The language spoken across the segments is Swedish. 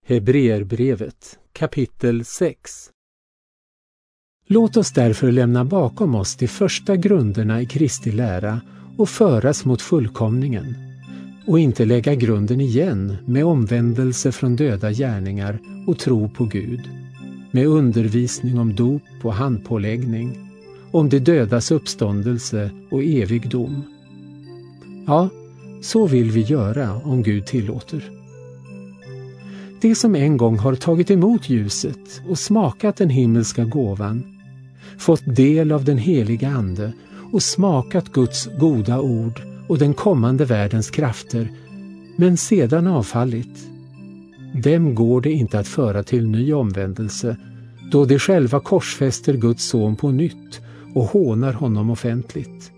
Hebreerbrevet kapitel 6. Låt oss därför lämna bakom oss de första grunderna i Kristi lära och föras mot fullkomningen, och inte lägga grunden igen med omvändelse från döda gärningar och tro på Gud, med undervisning om dop och handpåläggning, om de dödas uppståndelse och evig dom. Ja, så vill vi göra om Gud tillåter. Det som en gång har tagit emot ljuset och smakat den himmelska gåvan, fått del av den heliga ande och smakat Guds goda ord och den kommande världens krafter, men sedan avfallit, dem går det inte att föra till ny omvändelse, då de själva korsfäster Guds son på nytt och hånar honom offentligt.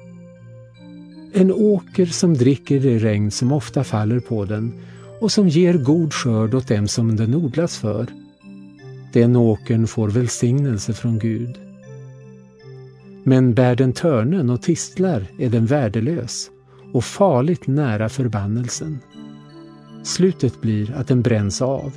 En åker som dricker det regn som ofta faller på den och som ger god skörd åt dem som den odlas för, den åkern får välsignelse från Gud. Men bär den törnen och tistlar är den värdelös och farligt nära förbannelsen. Slutet blir att den bränns av.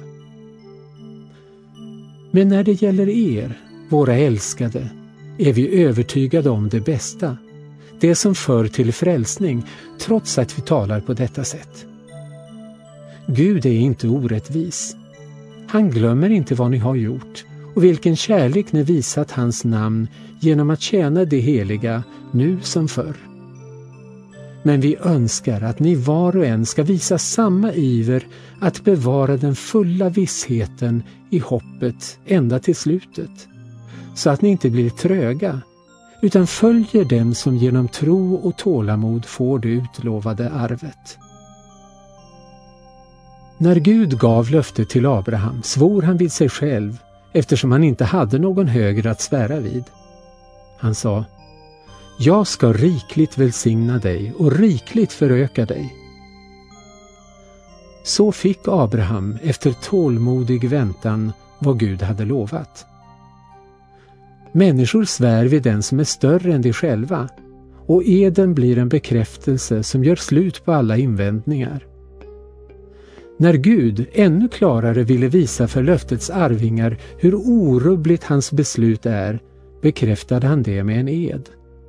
Men när det gäller er, våra älskade, är vi övertygade om det bästa, det som för till frälsning, trots att vi talar på detta sätt. Gud är inte orättvis. Han glömmer inte vad ni har gjort och vilken kärlek ni visat hans namn genom att tjäna det heliga nu som förr. Men vi önskar att ni var och en ska visa samma iver att bevara den fulla vissheten i hoppet ända till slutet, så att ni inte blir tröga, utan följer dem som genom tro och tålamod får det utlovade arvet. När Gud gav löftet till Abraham svor han vid sig själv, eftersom han inte hade någon högre att svära vid. Han sa: jag ska rikligt välsigna dig och rikligt föröka dig. Så fick Abraham efter tålmodig väntan vad Gud hade lovat. Människor svär vid den som är större än de själva, och eden blir en bekräftelse som gör slut på alla invändningar. När Gud ännu klarare ville visa för löftets arvingar hur orubbligt hans beslut är, bekräftade han det med en ed.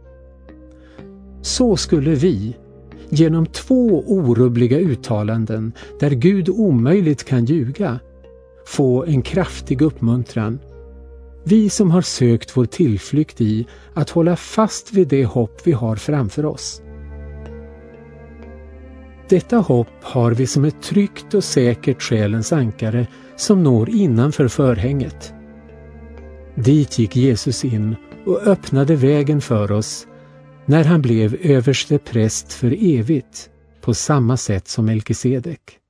Så skulle vi, genom 2 orubbliga uttalanden där Gud omöjligt kan ljuga, få en kraftig uppmuntran. Vi som har sökt vår tillflykt i att hålla fast vid det hopp vi har framför oss. Detta hopp har vi som ett tryggt och säkert själens ankare som når innanför förhänget. Dit gick Jesus in och öppnade vägen för oss när han blev överste präst för evigt, på samma sätt som Melkisedek.